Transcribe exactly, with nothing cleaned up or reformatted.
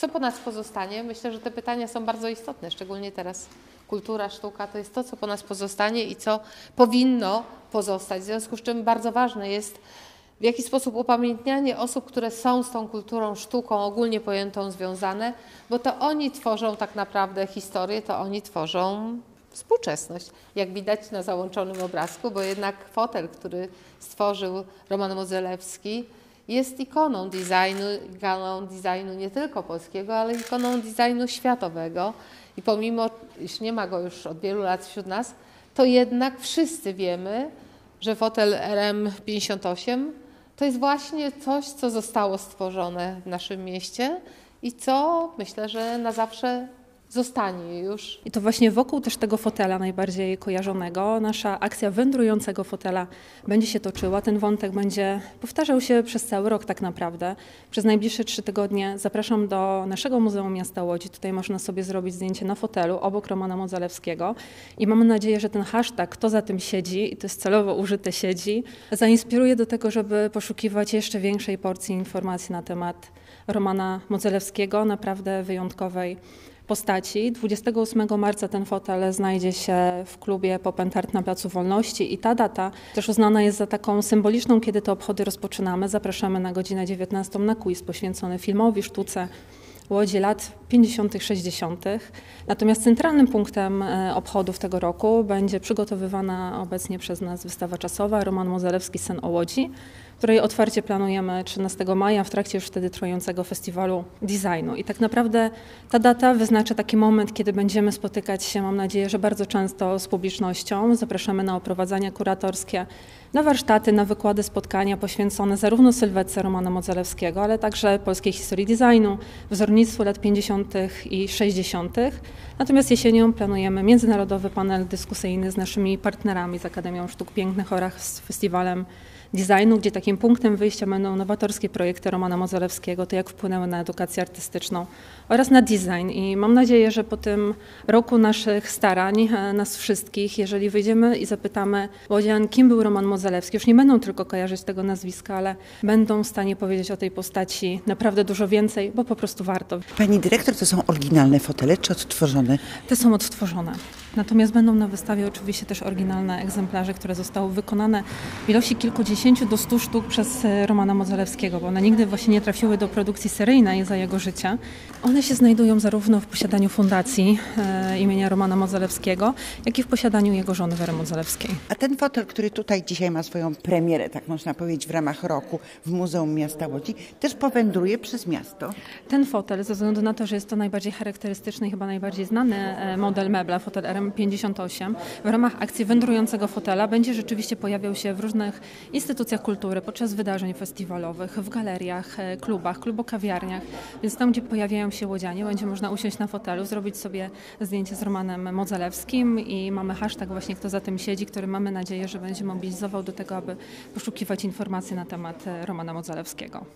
Co po nas pozostanie? Myślę, że te pytania są bardzo istotne, szczególnie teraz. Kultura, sztuka to jest to, co po nas pozostanie i co powinno pozostać. W związku z czym bardzo ważne jest, w jaki sposób upamiętnianie osób, które są z tą kulturą, sztuką ogólnie pojętą związane, bo to oni tworzą tak naprawdę historię, to oni tworzą współczesność, jak widać na załączonym obrazku, bo jednak fotel, który stworzył Roman Modzelewski, jest ikoną designu, ikoną designu nie tylko polskiego, ale ikoną designu światowego. I pomimo, iż nie ma go już od wielu lat wśród nas, to jednak wszyscy wiemy, że fotel R M pięćdziesiąt osiem to jest właśnie coś, co zostało stworzone w naszym mieście i co myślę, że na zawsze zostanie już. I to właśnie wokół też tego fotela najbardziej kojarzonego nasza akcja wędrującego fotela będzie się toczyła. Ten wątek będzie powtarzał się przez cały rok tak naprawdę. Przez najbliższe trzy tygodnie zapraszam do naszego Muzeum Miasta Łodzi. Tutaj można sobie zrobić zdjęcie na fotelu obok Romana Modzelewskiego i mamy nadzieję, że ten hashtag "Kto za tym siedzi", i to jest celowo użyte "siedzi", zainspiruje do tego, żeby poszukiwać jeszcze większej porcji informacji na temat Romana Modzelewskiego, naprawdę wyjątkowej postaci. dwudziestego ósmego marca ten fotel znajdzie się w klubie Pop and Art na Placu Wolności i ta data też uznana jest za taką symboliczną, kiedy te obchody rozpoczynamy. Zapraszamy na godzinę dziewiętnastą na quiz poświęcony filmowi, sztuce Łodzi lat pięćdziesiątych, sześćdziesiątych. Natomiast centralnym punktem obchodów tego roku będzie przygotowywana obecnie przez nas wystawa czasowa Roman Modzelewski Sen o Łodzi, której otwarcie planujemy trzynastego maja w trakcie już wtedy trwającego festiwalu designu. I tak naprawdę ta data wyznacza taki moment, kiedy będziemy spotykać się, mam nadzieję, że bardzo często z publicznością. Zapraszamy na oprowadzania kuratorskie, na warsztaty, na wykłady, spotkania poświęcone zarówno sylwetce Romana Modzelewskiego, ale także polskiej historii designu, wzornictwu lat pięćdziesiątych i sześćdziesiątych. Natomiast jesienią planujemy międzynarodowy panel dyskusyjny z naszymi partnerami z Akademią Sztuk Pięknych oraz z Festiwalem Designu, gdzie takim punktem wyjścia będą nowatorskie projekty Romana Modzelewskiego, to jak wpłynęły na edukację artystyczną oraz na design. I mam nadzieję, że po tym roku naszych starań, nas wszystkich, jeżeli wyjdziemy i zapytamy łodzian, kim był Roman Modzelewski, już nie będą tylko kojarzyć tego nazwiska, ale będą w stanie powiedzieć o tej postaci naprawdę dużo więcej, bo po prostu warto. Pani dyrektor, to są oryginalne fotele czy odtworzone? Te są odtworzone. Natomiast będą na wystawie oczywiście też oryginalne egzemplarze, które zostały wykonane w ilości kilkudziesięciu do stu sztuk przez Romana Modzelewskiego, bo one nigdy właśnie nie trafiły do produkcji seryjnej za jego życia. One się znajdują zarówno w posiadaniu fundacji e, imienia Romana Modzelewskiego, jak i w posiadaniu jego żony Wery Modzelewskiej. A ten fotel, który tutaj dzisiaj ma swoją premierę, tak można powiedzieć, w ramach roku w Muzeum Miasta Łodzi, też powędruje przez miasto? Ten fotel, ze względu na to, że jest to najbardziej charakterystyczny i chyba najbardziej znany model mebla, fotel R M pięćdziesiąt osiem, w ramach akcji wędrującego fotela będzie rzeczywiście pojawiał się w różnych instytucjach kultury, podczas wydarzeń festiwalowych, w galeriach, klubach, klubokawiarniach. Więc tam, gdzie pojawiają się łodzianie, będzie można usiąść na fotelu, zrobić sobie zdjęcie z Romanem Modzelewskim i mamy hashtag właśnie "Kto za tym siedzi", który mamy nadzieję, że będzie mobilizował do tego, aby poszukiwać informacji na temat Romana Modzelewskiego.